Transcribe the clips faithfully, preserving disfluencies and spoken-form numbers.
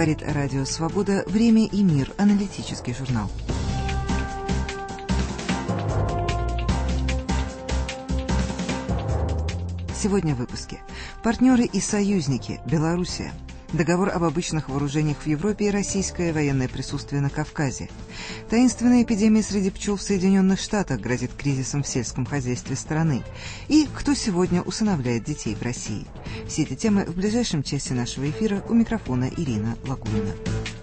Говорит Радио Свобода. Время и мир. Аналитический журнал. Сегодня в выпуске. Партнеры и союзники. Белоруссия. Договор об обычных вооружениях в Европе и российское военное присутствие на Кавказе. Таинственная эпидемия среди пчел в Соединенных Штатах грозит кризисом в сельском хозяйстве страны. И кто сегодня усыновляет детей в России. Все эти темы в ближайшем часе нашего эфира. У микрофона Ирина Лагунина.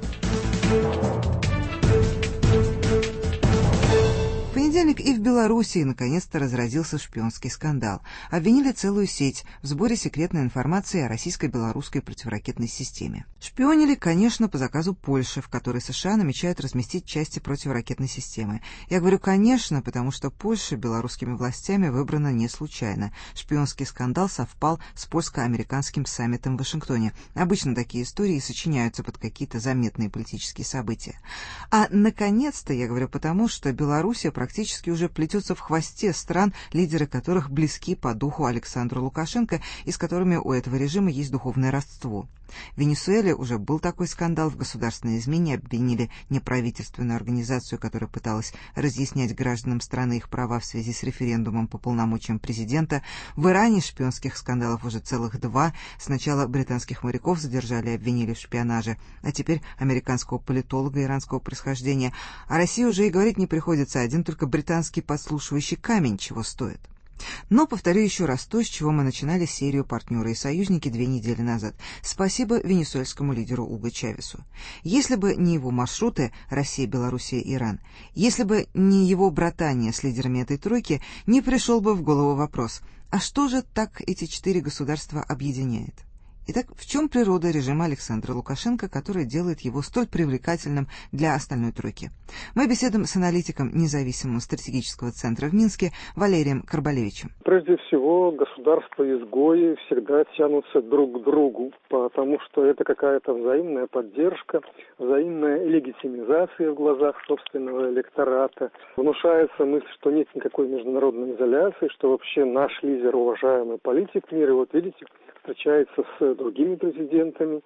В понедельник и в Белоруссии наконец-то разразился шпионский скандал. Обвинили целую сеть в сборе секретной информации о российско-белорусской противоракетной системе. Шпионили, конечно, по заказу Польши, в которой США намечают разместить части противоракетной системы. Я говорю «конечно», потому что Польша белорусскими властями выбрана не случайно. Шпионский скандал совпал с польско-американским саммитом в Вашингтоне. Обычно такие истории сочиняются под какие-то заметные политические события. А наконец-то, я говорю потому, что Белоруссия практически уже плетется в хвосте стран, лидеры которых близки по духу Александру Лукашенко и с которыми у этого режима есть духовное родство. В Венесуэле уже был такой скандал. В государственной измене обвинили неправительственную организацию, которая пыталась разъяснять гражданам страны их права в связи с референдумом по полномочиям президента. В Иране шпионских скандалов уже целых два. Сначала британских моряков задержали и обвинили в шпионаже, а теперь американского политолога иранского происхождения. А России уже и говорить не приходится, один только британский подслушивающий камень чего стоит. Но повторю еще раз то, с чего мы начинали серию «Партнеры и союзники» две недели назад. Спасибо венесуэльскому лидеру Уго Чавесу. Если бы не его маршруты Россия, Белоруссия, Иран, если бы не его братание с лидерами этой тройки, не пришел бы в голову вопрос, а что же так эти четыре государства объединяет? Итак, в чем природа режима Александра Лукашенко, который делает его столь привлекательным для остальной тройки? Мы беседуем с аналитиком независимого стратегического центра в Минске Валерием Карбалевичем. Прежде всего, государства-изгои всегда тянутся друг к другу, потому что это какая-то взаимная поддержка, взаимная легитимизация в глазах собственного электората. Внушается мысль, что нет никакой международной изоляции, что вообще наш лидер, уважаемый политик мира, вот видите, встречается с другими президентами.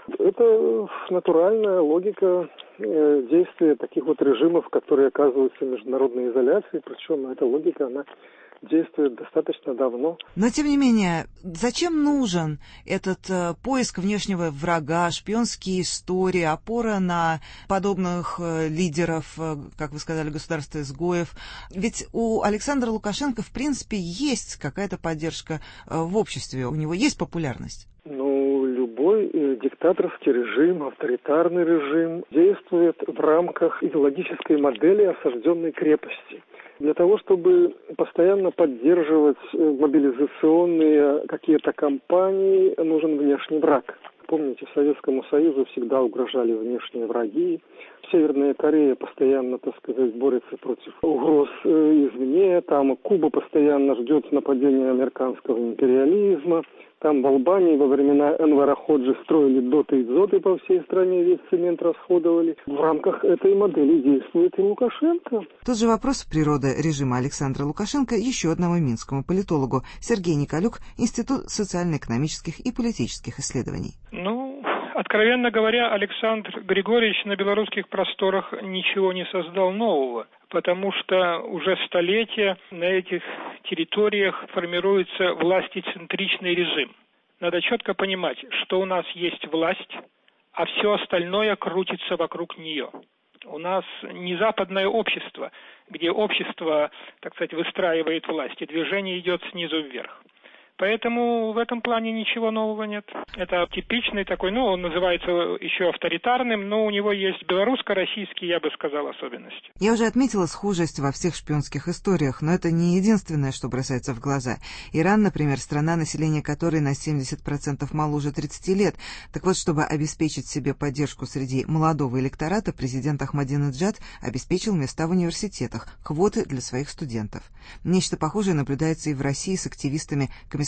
Это натуральная логика э, действия таких вот режимов, которые оказываются в международной изоляции. Причем эта логика, она действует достаточно давно. Но, тем не менее, зачем нужен этот э, поиск внешнего врага, шпионские истории, опора на подобных э, лидеров, э, как вы сказали, государства-изгоев? Ведь у Александра Лукашенко, в принципе, есть какая-то поддержка э, в обществе, у него есть популярность. Ну, любой э, диктаторский режим, авторитарный режим действует в рамках идеологической модели осажденной крепости. Для того, чтобы постоянно поддерживать мобилизационные какие-то кампании, нужен внешний враг. Помните, Советскому Союзу всегда угрожали внешние враги. Северная Корея постоянно, так сказать, борется против угроз извне. Там Куба постоянно ждет нападения американского империализма. Там в Албании во времена Энвара Ходжи строили доты и дзоты по всей стране, весь цемент расходовали. В рамках этой модели действует и Лукашенко. Тот же вопрос природы режима Александра Лукашенко еще одному минскому политологу Сергей Николюк, Институт социально-экономических и политических исследований. Ну, откровенно говоря, Александр Григорьевич на белорусских просторах ничего не создал нового, потому что уже столетия на этих территориях формируется властицентричный режим. Надо четко понимать, что у нас есть власть, а все остальное крутится вокруг нее. У нас не западное общество, где общество, так сказать, выстраивает власть, и движение идет снизу вверх. Поэтому в этом плане ничего нового нет. Это типичный такой, ну, он называется еще авторитарным, но у него есть белорусско-российские, я бы сказал, особенности. Я уже отметила схожесть во всех шпионских историях, но это не единственное, что бросается в глаза. Иран, например, страна, население которой на семьдесят процентов моложе тридцати лет. Так вот, чтобы обеспечить себе поддержку среди молодого электората, президент Ахмадинеджад обеспечил места в университетах, квоты для своих студентов. Нечто похожее наблюдается и в России с активистами Комиссарского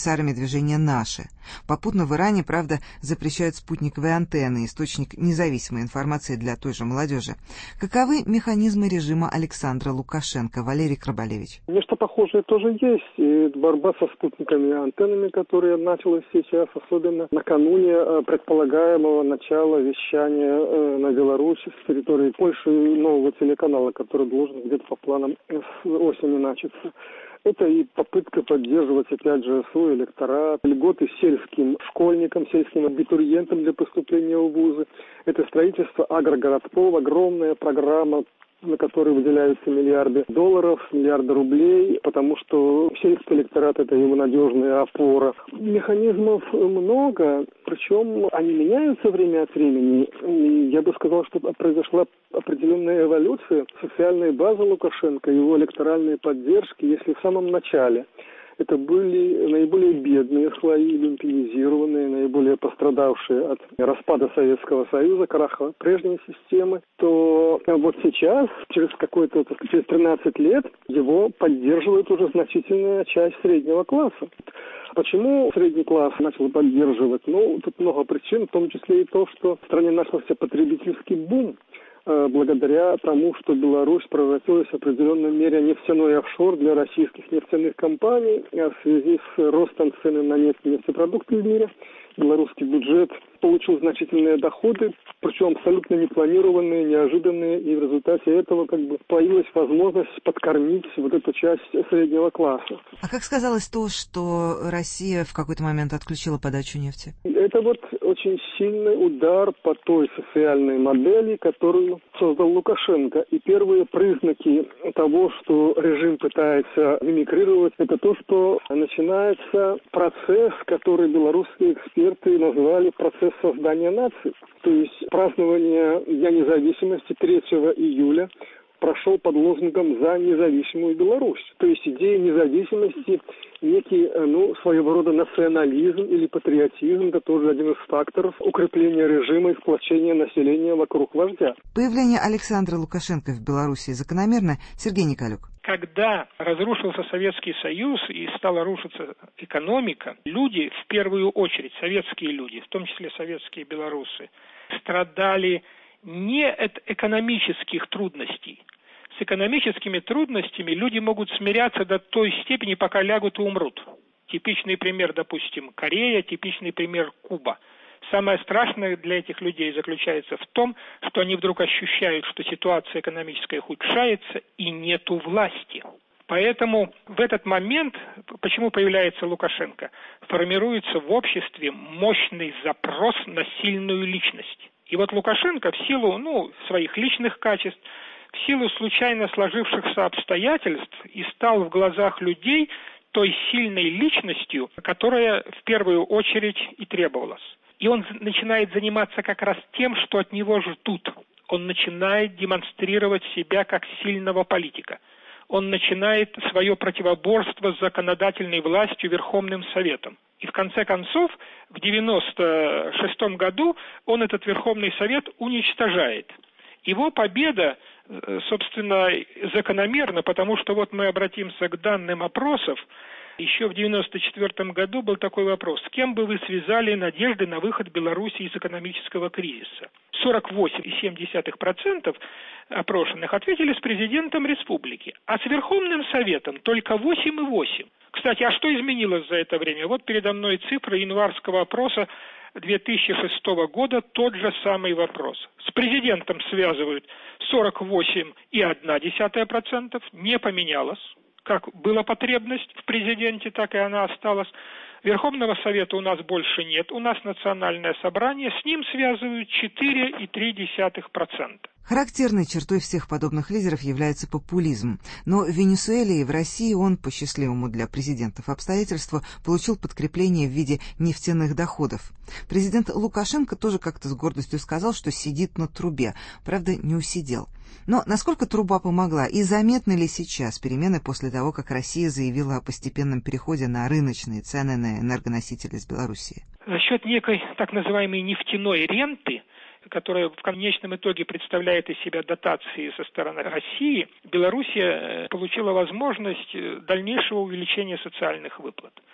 эмиссарами движения «Наши». Попутно в Иране, правда, запрещают спутниковые антенны, источник независимой информации для той же молодежи. Каковы механизмы режима Александра Лукашенко? Валерий Крабалевич. Нечто похожее тоже есть. И борьба со спутниковыми антеннами, которая началась сейчас, особенно накануне предполагаемого начала вещания на Беларусь с территории Польши нового телеканала, который должен где-то по планам с осени начаться. Это и попытка поддерживать, опять же, свой электорат, льготы сельским школьникам, сельским абитуриентам для поступления в вузы. Это строительство агрогородков, огромная программа, на которые выделяются миллиарды долларов, миллиарды рублей, потому что сельский электорат – это его надежная опора. Механизмов много, причем они меняются время от времени. И я бы сказал, что произошла определенная эволюция социальной базы Лукашенко, его электоральной поддержки, если в самом начале это были наиболее бедные слои, люмпинизированные, наиболее пострадавшие от распада Советского Союза, краха прежней системы, то вот сейчас, через какой-то, так сказать, через тринадцать лет, его поддерживает уже значительная часть среднего класса. Почему средний класс начал поддерживать? Ну, тут много причин, в том числе и то, что в стране начался потребительский бум, благодаря тому, что Беларусь превратилась в определенной мере нефтяной офшор для российских нефтяных компаний. А в связи с ростом цены на нефть и нефтепродукты в мире белорусский бюджет получил значительные доходы, причем абсолютно непланированные, неожиданные, и в результате этого как бы появилась возможность подкормить вот эту часть среднего класса. А как сказалось то, что Россия в какой-то момент отключила подачу нефти? Это вот очень сильный удар по той социальной модели, которую создал Лукашенко. И первые признаки того, что режим пытается мимикрировать, это то, что начинается процесс, который белорусские эксперты назвали процесс создания нации. То есть празднование Дня независимости третьего июля прошел под лозунгом «За независимую Беларусь». То есть идея независимости, некий, ну, своего рода национализм или патриотизм, это тоже один из факторов укрепления режима и сплочения населения вокруг вождя. Появление Александра Лукашенко в Беларуси закономерно? Сергей Николюк. Когда разрушился Советский Союз и стала рушиться экономика, люди, в первую очередь советские люди, в том числе советские белорусы, страдали не от экономических трудностей. С экономическими трудностями люди могут смиряться до той степени, пока лягут и умрут. Типичный пример, допустим, Корея, типичный пример Куба. Самое страшное для этих людей заключается в том, что они вдруг ощущают, что ситуация экономическая ухудшается и нету власти. Поэтому в этот момент, почему появляется Лукашенко, формируется в обществе мощный запрос на сильную личность. И вот Лукашенко в силу, ну, своих личных качеств, в силу случайно сложившихся обстоятельств и стал в глазах людей той сильной личностью, которая в первую очередь и требовалась. И он начинает заниматься как раз тем, что от него ждут. Он начинает демонстрировать себя как сильного политика. Он начинает свое противоборство с законодательной властью, Верховным Советом. И в конце концов, в девяносто шестом году он этот Верховный Совет уничтожает. Его победа, собственно, закономерна, потому что вот мы обратимся к данным опросов. Еще в девяносто четвёртом году был такой вопрос: с кем бы вы связали надежды на выход Беларуси из экономического кризиса? сорок восемь целых семь десятых процента опрошенных ответили с президентом республики, а с Верховным Советом только восемь целых восемь десятых. Кстати, а что изменилось за это время? Вот передо мной цифры январского опроса две тысячи шестого года, тот же самый вопрос. С президентом связывают сорок восемь целых одна десятая процента, не поменялось. Как была потребность в президенте, так и она осталась. Верховного Совета у нас больше нет. У нас национальное собрание. С ним связывают четыре целых три десятых процента. Характерной чертой всех подобных лидеров является популизм. Но в Венесуэле и в России он, по счастливому для президентов обстоятельству, получил подкрепление в виде нефтяных доходов. Президент Лукашенко тоже как-то с гордостью сказал, что сидит на трубе. Правда, не усидел. Но насколько труба помогла и заметны ли сейчас перемены после того, как Россия заявила о постепенном переходе на рыночные цены на энергоносители из Белоруссии? За счет некой так называемой нефтяной ренты, которая в конечном итоге представляет из себя дотации со стороны России, Белоруссия получила возможность дальнейшего увеличения социальных выплат.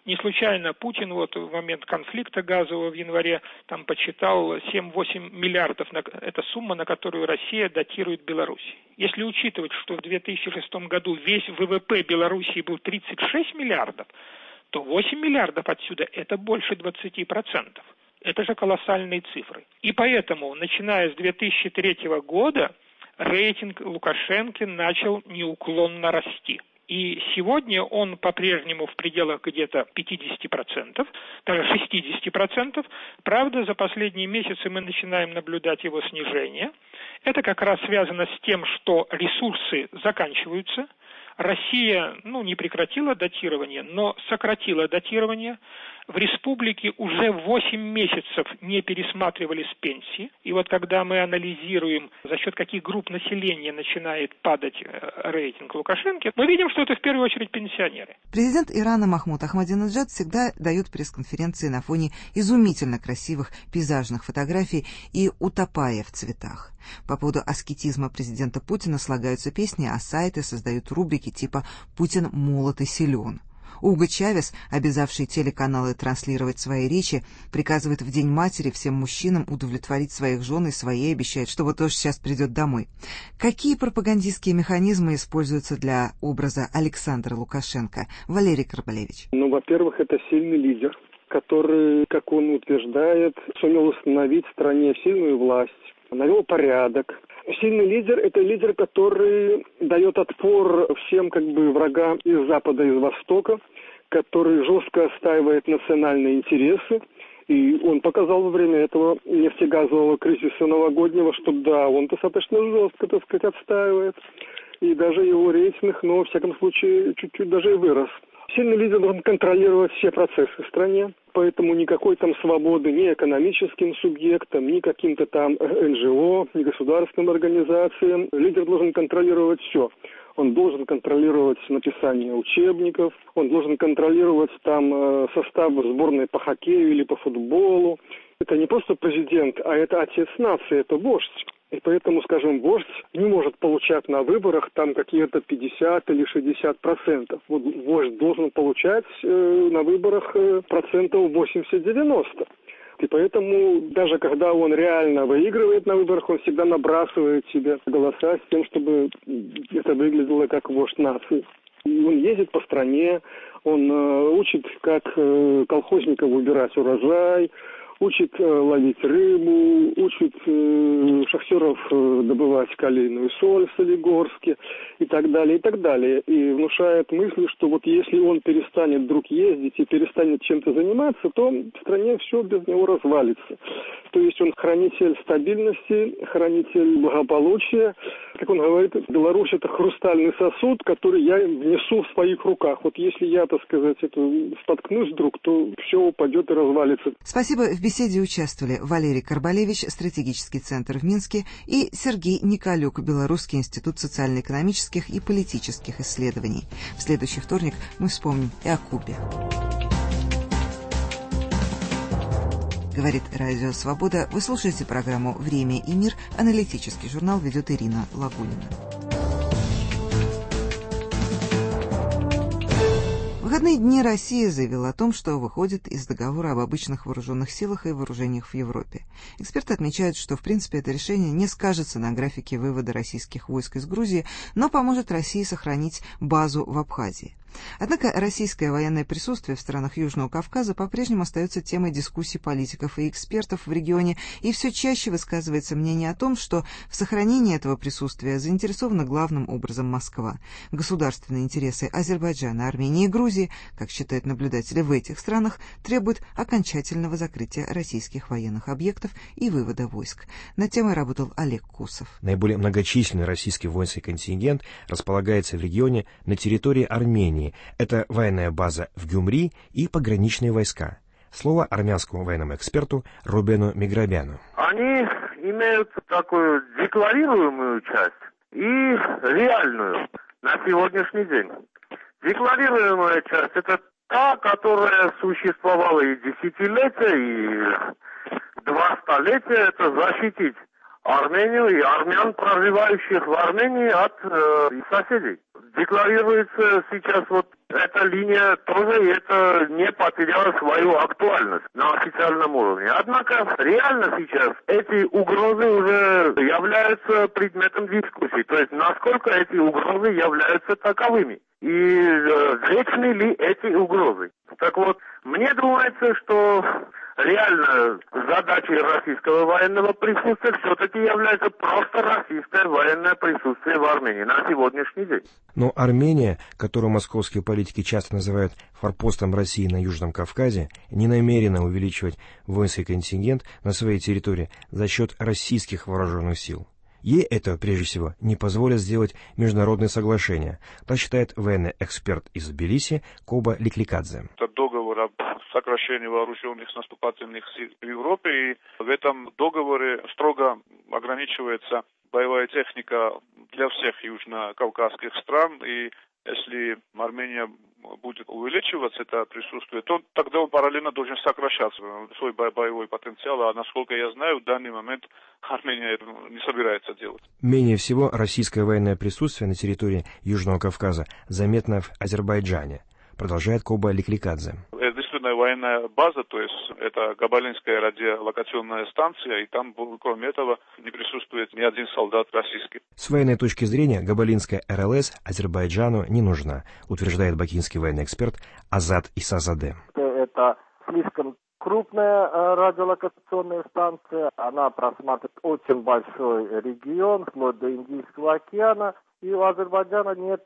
Не случайно Путин вот в момент конфликта газового в январе там подсчитал семь-восемь миллиардов. Это сумма, на которую Россия датирует Беларусь. Если учитывать, что в две тысячи шестом году весь ВВП Белоруссии был тридцать шесть миллиардов, то восемь миллиардов отсюда это больше двадцати процентов. Это же колоссальные цифры. И поэтому, начиная с две тысячи третьего года, рейтинг Лукашенко начал неуклонно расти. И сегодня он по-прежнему в пределах где-то пятьдесят процентов, даже шестьдесят процентов. Правда, за последние месяцы мы начинаем наблюдать его снижение. Это как раз связано с тем, что ресурсы заканчиваются. Россия, ну, не прекратила датирование, но сократила датирование. В республике уже восемь месяцев не пересматривались пенсии. И вот когда мы анализируем, за счет каких групп населения начинает падать рейтинг Лукашенко, мы видим, что это в первую очередь пенсионеры. Президент Ирана Махмуд Ахмадинеджад всегда дает пресс-конференции на фоне изумительно красивых пейзажных фотографий и утопая в цветах. По поводу аскетизма президента Путина слагаются песни, а сайты создают рубрики типа «Путин молод и силен». Уго Чавес, обязавший телеканалы транслировать свои речи, приказывает в День матери всем мужчинам удовлетворить своих жен и своей обещает, что вот тоже сейчас придет домой. Какие пропагандистские механизмы используются для образа Александра Лукашенко? Валерий Карбалевич. Ну, во-первых, это сильный лидер, который, как он утверждает, сумел установить в стране сильную власть, навел порядок. Сильный лидер – это лидер, который дает отпор всем как бы врагам из Запада и из Востока, который жестко отстаивает национальные интересы. И он показал во время этого нефтегазового кризиса новогоднего, что да, он достаточно жестко, так сказать, отстаивает. И даже его рейтинг, но, во всяком случае, чуть-чуть даже и вырос. Сильный лидер должен контролировать все процессы в стране, поэтому никакой там свободы ни экономическим субъектам, ни каким-то там эн джи о, ни государственным организациям. Лидер должен контролировать все. Он должен контролировать написание учебников, он должен контролировать там состав сборной по хоккею или по футболу. Это не просто президент, а это отец нации, это вождь. И поэтому, скажем, вождь не может получать на выборах там какие-то пятьдесят или шестьдесят процентов. Вот вождь должен получать э, на выборах э, процентов восемьдесят-девяносто. И поэтому даже когда он реально выигрывает на выборах, он всегда набрасывает себе голоса с тем, чтобы это выглядело как вождь нации. И он ездит по стране, он э, учит, как э, колхозников выбирать урожай, учит э, ловить рыбу, учит э, шахтеров э, добывать калийную соль в Солигорске и так далее, и так далее. И внушает мысль, что вот если он перестанет вдруг ездить и перестанет чем-то заниматься, то в стране все без него развалится. То есть он хранитель стабильности, хранитель благополучия. Как он говорит, Беларусь – это хрустальный сосуд, который я внесу в своих руках. Вот если я, так сказать, это споткнусь вдруг, то все упадет и развалится. Спасибо. В беседе участвовали Валерий Карбалевич, стратегический центр в Минске, и Сергей Николюк, Белорусский институт социально-экономических и политических исследований. В следующий вторник мы вспомним и о Кубе. Говорит Радио Свобода. Вы слушаете программу «Время и мир». Аналитический журнал ведет Ирина Лагунина. В выходные дни Россия заявила о том, что выходит из договора об обычных вооруженных силах и вооружениях в Европе. Эксперты отмечают, что в принципе это решение не скажется на графике вывода российских войск из Грузии, но поможет России сохранить базу в Абхазии. Однако российское военное присутствие в странах Южного Кавказа по-прежнему остается темой дискуссий политиков и экспертов в регионе, и все чаще высказывается мнение о том, что в сохранении этого присутствия заинтересована главным образом Москва. Государственные интересы Азербайджана, Армении и Грузии, как считают наблюдатели в этих странах, требуют окончательного закрытия российских военных объектов и вывода войск. Над темой работал Олег Кусов. Наиболее многочисленный российский воинский контингент располагается в регионе на территории Армении. Это военная база в Гюмри и пограничные войска. Слово армянскому военному эксперту Рубену Миграбяну. Они имеют такую декларируемую часть и реальную на сегодняшний день. Декларируемая часть – это та, которая существовала и десятилетия, и два столетия. Это защитить Армению и армян, проживающих в Армении, от э, соседей. декларируется сейчас вот эта линия тоже, и это не потеряла свою актуальность на официальном уровне. Однако реально сейчас эти угрозы уже являются предметом дискуссии. То есть насколько эти угрозы являются таковыми. И э, вечны ли эти угрозы. Так вот, мне думается, что реально задачей российского военного присутствия все-таки является просто российское военное присутствие в Армении на сегодняшний день. Но Армения, которую московские политики часто называют форпостом России на Южном Кавказе, не намерена увеличивать воинский контингент на своей территории за счет российских вооруженных сил. Ей это, прежде всего, не позволит сделать международные соглашения, так считает военный эксперт из Тбилиси Коба Ликликадзе. Это договор об сокращении вооруженных наступательных сил в Европе, и в этом договоре строго ограничивается боевая техника для всех южно-кавказских стран, и если Армения будет увеличиваться, это присутствие, то тогда он параллельно должен сокращаться свой боевой потенциал, а насколько я знаю, в данный момент Армения это не собирается делать. Менее всего российское военное присутствие на территории Южного Кавказа заметно в Азербайджане, продолжает Коба Ликликадзе. Единственная военная база, то есть это Габалинская радиолокационная станция, и там, кроме этого, не присутствует ни один солдат российский. С военной точки зрения Габалинская эр эл эс Азербайджану не нужна, утверждает бакинский военный эксперт Азат Исазаде. Это слишком крупная радиолокационная станция, она просматривает очень большой регион, вплоть до Индийского океана, и у Азербайджана нет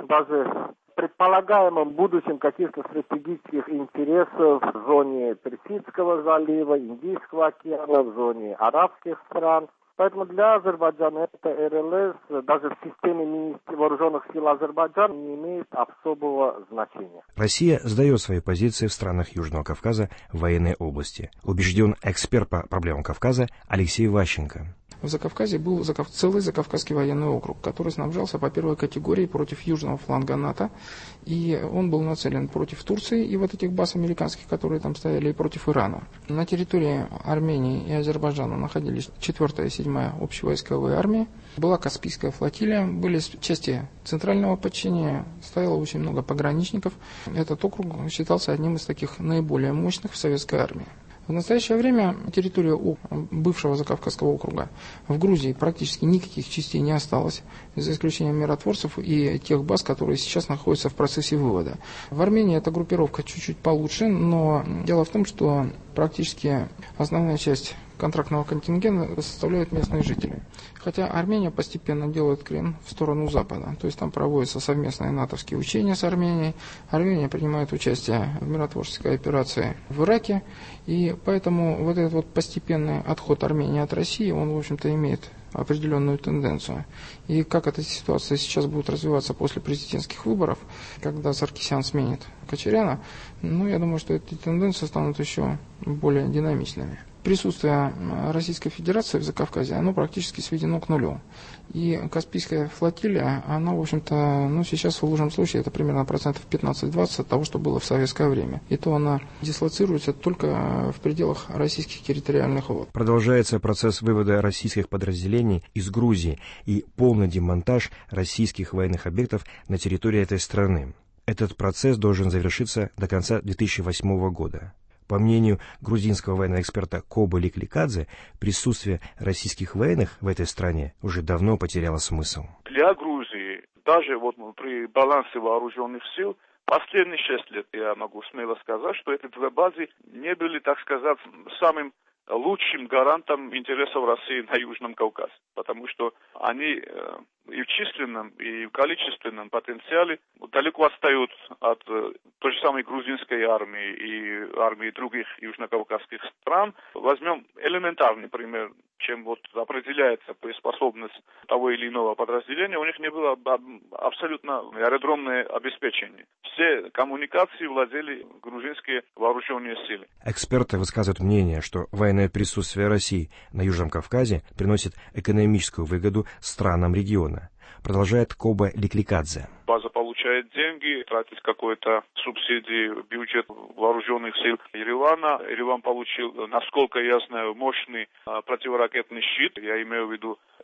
даже предполагаемом будущем каких-то стратегических интересов в зоне Персидского залива, Индийского океана, в зоне арабских стран. Поэтому для Азербайджана это эр эл эс даже в системе министерства вооруженных сил Азербайджана не имеет особого значения. Россия сдает свои позиции в странах Южного Кавказа в военной области, убежден эксперт по проблемам Кавказа Алексей Ващенко. В Закавказье был Закав... целый Закавказский военный округ, который снабжался по первой категории против южного фланга НАТО, и он был нацелен против Турции и вот этих баз американских, которые там стояли, и против Ирана. На территории Армении и Азербайджана находились четвёртая и седьмая общевойсковые армии, была Каспийская флотилия, были части центрального подчинения, стояло очень много пограничников. Этот округ считался одним из таких наиболее мощных в советской армии. В настоящее время территория бывшего Закавказского округа в Грузии практически никаких частей не осталось, за исключением миротворцев и тех баз, которые сейчас находятся в процессе вывода. В Армении эта группировка чуть-чуть получше, но дело в том, что практически основная часть контрактного контингента составляют местные жители. Хотя Армения постепенно делает крен в сторону Запада. То есть там проводятся совместные натовские учения с Арменией. Армения принимает участие в миротворческой операции в Ираке. И поэтому вот этот вот постепенный отход Армении от России, он, в общем-то, имеет определенную тенденцию. И как эта ситуация сейчас будет развиваться после президентских выборов, когда Саркисян сменит Кочаряна, ну, я думаю, что эти тенденции станут еще более динамичными. Присутствие Российской Федерации в Закавказье, оно практически сведено к нулю. И Каспийская флотилия, она, в общем-то, ну, сейчас в лучшем случае это примерно процентов пятнадцать-двадцать от того, что было в советское время. И то она дислоцируется только в пределах российских территориальных вод. Продолжается процесс вывода российских подразделений из Грузии и полный демонтаж российских военных объектов на территории этой страны. Этот процесс должен завершиться до конца две тысячи восьмого года. По мнению грузинского военного эксперта Кобы Ликликадзе, присутствие российских военных в этой стране уже давно потеряло смысл. Для Грузии, даже вот при балансе вооруженных сил, последние шесть лет, я могу смело сказать, что эти две базы не были, так сказать, самым лучшим гарантом интересов России на Южном Кавказе, потому что они и в численном, и в количественном потенциале далеко отстают от той же самой грузинской армии и армии других южнокавказских стран. Возьмем элементарный пример, чем вот определяется боеспособность того или иного подразделения. У них не было абсолютно аэродромное обеспечение. Все коммуникации владели грузинские вооруженные силы. Эксперты высказывают мнение, что военное присутствие России на Южном Кавказе приносит экономическую выгоду странам региона. Продолжает Коба Ликликадзе. База получает деньги, тратить какой-то субсидии в бюджет вооруженных сил Еревана. Ереван получил, насколько я знаю, мощный противоракетный щит. Я имею в виду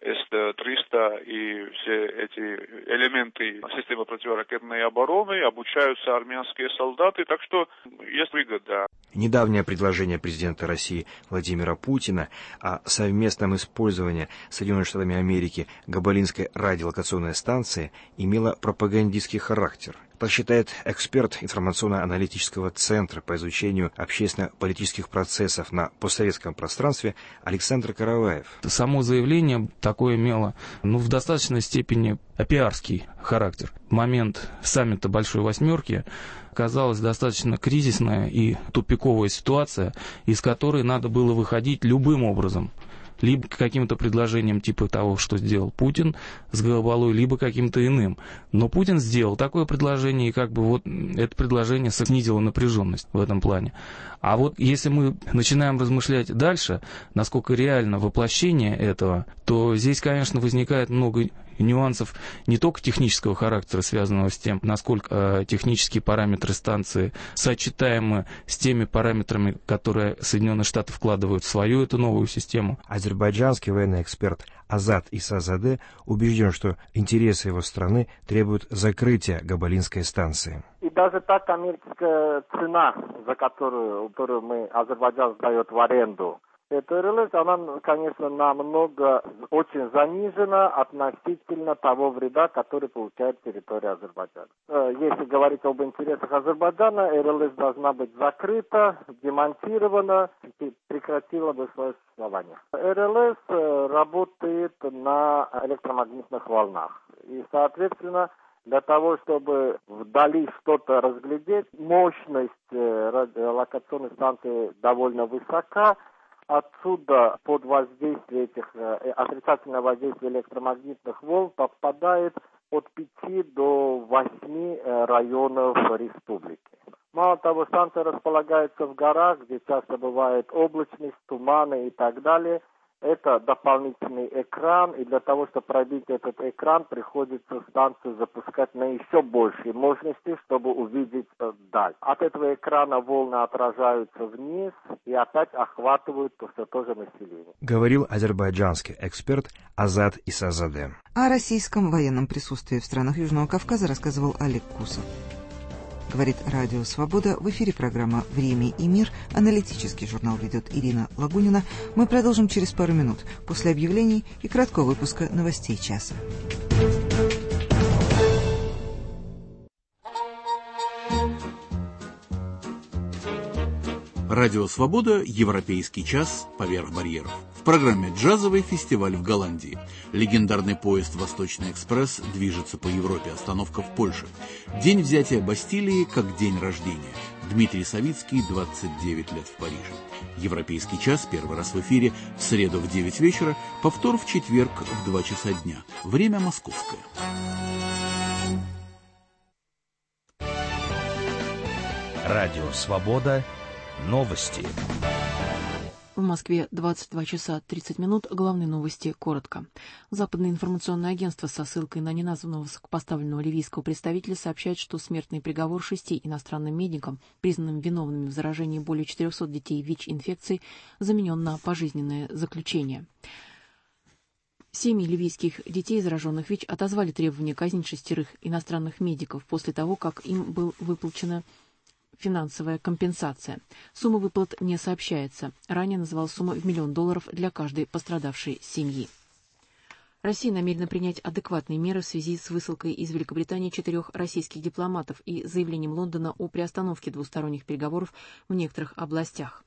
С триста и все эти элементы системы противоракетной обороны, обучаются армянские солдаты, так что есть выгода. Недавнее предложение президента России Владимира Путина о совместном использовании Соединенными Штатами Америки Габалинской радиолокационной станции имело пропагандистский характер. Так считает эксперт информационно-аналитического центра по изучению общественно-политических процессов на постсоветском пространстве Александр Караваев. Само заявление такое имело, ну, в достаточной степени пиарский характер. Момент саммита Большой Восьмерки оказалась достаточно кризисная и тупиковая ситуация, из которой надо было выходить любым образом. Либо каким-то предложением типа того, что сделал Путин с Головолой, либо каким-то иным. Но Путин сделал такое предложение, и как бы вот это предложение снизило напряженность в этом плане. А вот если мы начинаем размышлять дальше, насколько реально воплощение этого, то здесь, конечно, возникает много нюансов не только технического характера, связанного с тем, насколько э, технические параметры станции сочетаемы с теми параметрами, которые Соединенные Штаты вкладывают в свою эту новую систему. Азербайджанский военный эксперт Азат Исазаде убежден, что интересы его страны требуют закрытия Габалинской станции. И даже та коммерческая цена, за которую, которую мы, Азербайджан сдает в аренду, эта эр эл эс, она, конечно, намного очень занижена относительно того вреда, который получает территория Азербайджана. Если говорить об интересах Азербайджана, эр эл эс должна быть закрыта, демонтирована и прекратила бы свое существование. эр эл эс работает на электромагнитных волнах. И, соответственно, для того, чтобы вдали что-то разглядеть, мощность радиолокационной станции довольно высока. Отсюда под воздействие этих, э, отрицательное воздействие электромагнитных волн попадает от пяти до восьми э, районов республики. Мало того, станция располагается в горах, где часто бывает облачность, туманы и так далее. Это дополнительный экран, и для того, чтобы пробить этот экран, приходится станцию запускать на еще большей мощности, чтобы увидеть даль. От этого экрана волны отражаются вниз и опять охватывают все то же население. Говорил азербайджанский эксперт Азат Исазаде. О российском военном присутствии в странах Южного Кавказа рассказывал Олег Кусов. Говорит Радио Свобода. В эфире программа «Время и мир». Аналитический журнал ведет Ирина Лагунина. Мы продолжим через пару минут после объявлений и краткого выпуска новостей часа. Радио Свобода. Европейский час поверх барьеров. В программе «Джазовый фестиваль в Голландии». Легендарный поезд «Восточный экспресс» движется по Европе, остановка в Польше. День взятия Бастилии как день рождения. Дмитрий Савицкий, двадцать девять лет в Париже. Европейский час первый раз в эфире в среду в девять вечера, повтор в четверг в два часа дня. Время московское. Радио Свобода. Новости. В Москве двадцать два часа тридцать минут. Главные новости коротко. Западное информационное агентство со ссылкой на неназванного высокопоставленного ливийского представителя сообщает, что смертный приговор шести иностранным медикам, признанным виновными в заражении более четырехсот детей ВИЧ-инфекцией, заменен на пожизненное заключение. Семьи ливийских детей, зараженных ВИЧ, отозвали требования казнить шестерых иностранных медиков после того, как им была выплачена финансовая компенсация. Сумма выплат не сообщается. Ранее называлась сумма в миллион долларов для каждой пострадавшей семьи. Россия намерена принять адекватные меры в связи с высылкой из Великобритании четырех российских дипломатов и заявлением Лондона о приостановке двусторонних переговоров в некоторых областях.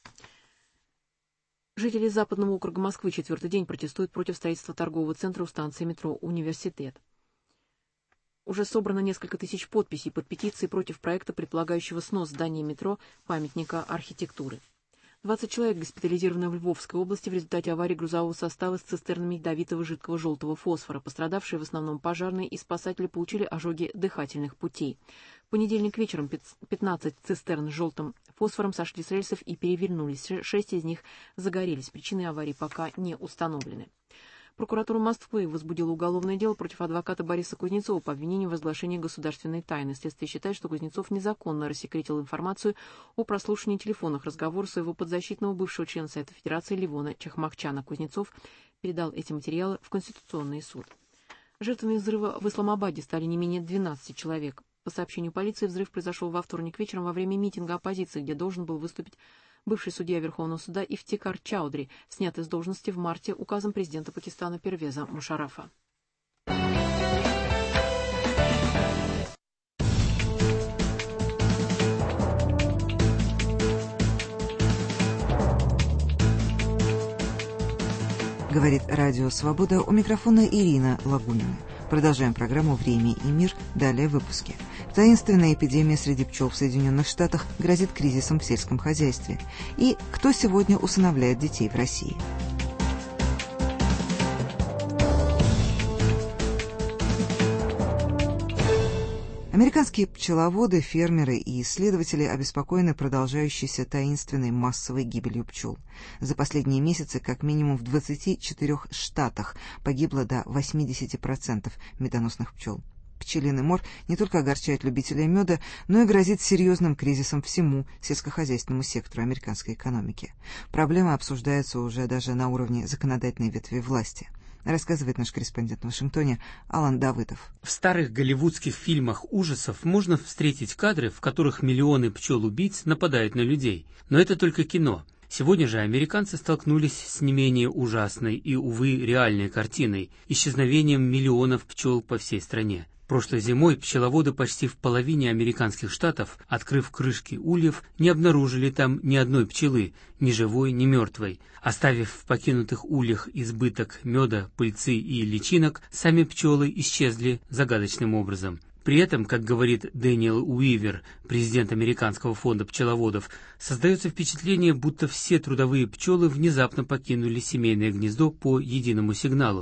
Жители Западного округа Москвы четвертый день протестуют против строительства торгового центра у станции метро «Университет». Уже собрано несколько тысяч подписей под петицией против проекта, предполагающего снос здания метро памятника архитектуры. двадцать человек госпитализированы в Львовской области в результате аварии грузового состава с цистернами ядовитого жидкого желтого фосфора. Пострадавшие в основном пожарные и спасатели получили ожоги дыхательных путей. В понедельник вечером пятнадцать цистерн с желтым фосфором сошли с рельсов и перевернулись. Шесть из них загорелись. Причины аварии пока не установлены. Прокуратура Москвы возбудила уголовное дело против адвоката Бориса Кузнецова по обвинению в разглашении государственной тайны. Следствие считает, что Кузнецов незаконно рассекретил информацию о прослушивании телефонных разговоров своего подзащитного бывшего члена Совета Федерации Левона Чахмахчана. Кузнецов передал эти материалы в Конституционный суд. Жертвами взрыва в Исламабаде стали не менее двенадцати человек. По сообщению полиции, взрыв произошел во вторник вечером во время митинга оппозиции, где должен был выступить бывший судья Верховного суда Ифтикар Чаудри, снятый с должности в марте указом президента Пакистана Первеза Мушаррафа. Говорит Радио Свобода, у микрофона Ирина Лагунина. Продолжаем программу «Время и мир». Далее в выпуске. Таинственная эпидемия среди пчел в Соединенных Штатах грозит кризисом в сельском хозяйстве. И кто сегодня усыновляет детей в России? Американские пчеловоды, фермеры и исследователи обеспокоены продолжающейся таинственной массовой гибелью пчел. За последние месяцы как минимум в двадцати четырёх штатах погибло до восьмидесяти процентов медоносных пчел. Пчелиный мор не только огорчает любителей меда, но и грозит серьезным кризисом всему сельскохозяйственному сектору американской экономики. Проблема обсуждается уже даже на уровне законодательной ветви власти. Рассказывает наш корреспондент в Вашингтоне Алан Давыдов. В старых голливудских фильмах ужасов можно встретить кадры, в которых миллионы пчел-убийц нападают на людей. Но это только кино. Сегодня же американцы столкнулись с не менее ужасной и, увы, реальной картиной – исчезновением миллионов пчел по всей стране. Прошлой зимой пчеловоды почти в половине американских штатов, открыв крышки ульев, не обнаружили там ни одной пчелы, ни живой, ни мертвой. Оставив в покинутых ульях избыток меда, пыльцы и личинок, сами пчелы исчезли загадочным образом. При этом, как говорит Дэниел Уивер, президент Американского фонда пчеловодов, создается впечатление, будто все трудовые пчелы внезапно покинули семейное гнездо по единому сигналу.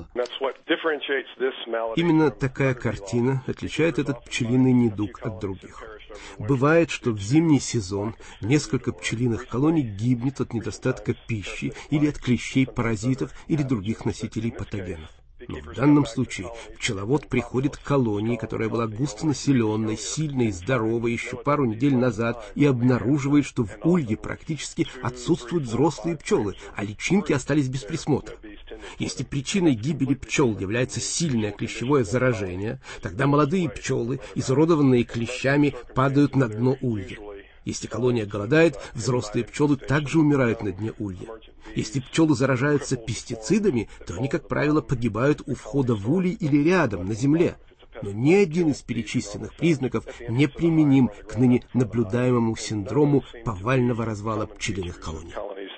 Именно такая картина отличает этот пчелиный недуг от других. Бывает, что в зимний сезон несколько пчелиных колоний гибнет от недостатка пищи или от клещей, паразитов или других носителей патогенов. Но в данном случае пчеловод приходит к колонии, которая была густонаселенной, сильной и здоровой еще пару недель назад, и обнаруживает, что в улье практически отсутствуют взрослые пчелы, а личинки остались без присмотра. Если причиной гибели пчел является сильное клещевое заражение, тогда молодые пчелы, изуродованные клещами, падают на дно улья. Если колония голодает, взрослые пчелы также умирают на дне улья. Если пчелы заражаются пестицидами, то они, как правило, погибают у входа в улей или рядом, на земле. Но ни один из перечисленных признаков не применим к ныне наблюдаемому синдрому повального развала пчелиных колоний.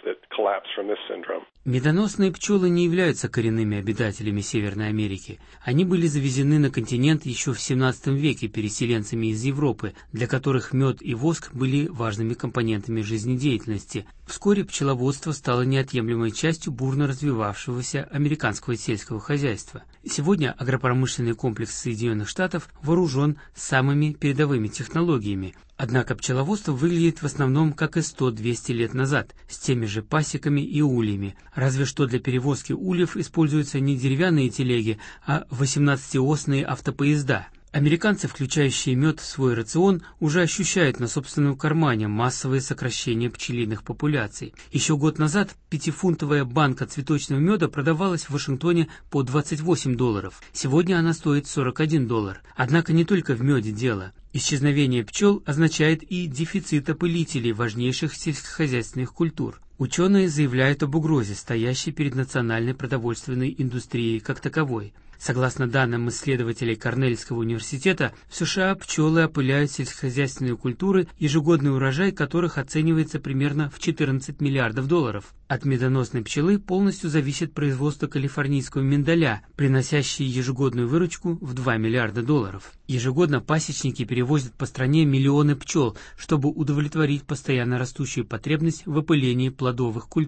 Медоносные пчелы не являются коренными обитателями Северной Америки. Они были завезены на континент еще в семнадцатом веке переселенцами из Европы, для которых мед и воск были важными компонентами жизнедеятельности. Вскоре пчеловодство стало неотъемлемой частью бурно развивавшегося американского сельского хозяйства. Сегодня агропромышленный комплекс Соединенных Штатов вооружен самыми передовыми технологиями. Однако пчеловодство выглядит в основном как и сто-двести лет назад, с теми же пасеками и ульями. Разве что для перевозки ульев используются не деревянные телеги, а восемнадцатиосные автопоезда. Американцы, включающие мед в свой рацион, уже ощущают на собственном кармане массовые сокращения пчелиных популяций. Еще год назад пятифунтовая банка цветочного меда продавалась в Вашингтоне по двадцать восемь долларов. Сегодня она стоит сорок один доллар. Однако не только в меде дело. Исчезновение пчел означает и дефицит опылителей важнейших сельскохозяйственных культур. Ученые заявляют об угрозе, стоящей перед национальной продовольственной индустрией как таковой. Согласно данным исследователей Корнельского университета, в США пчелы опыляют сельскохозяйственные культуры, ежегодный урожай которых оценивается примерно в четырнадцать миллиардов долларов. От медоносной пчелы полностью зависит производство калифорнийского миндаля, приносящее ежегодную выручку в два миллиарда долларов. Ежегодно пасечники перевозят по стране миллионы пчел, чтобы удовлетворить постоянно растущую потребность в опылении плодовых культур.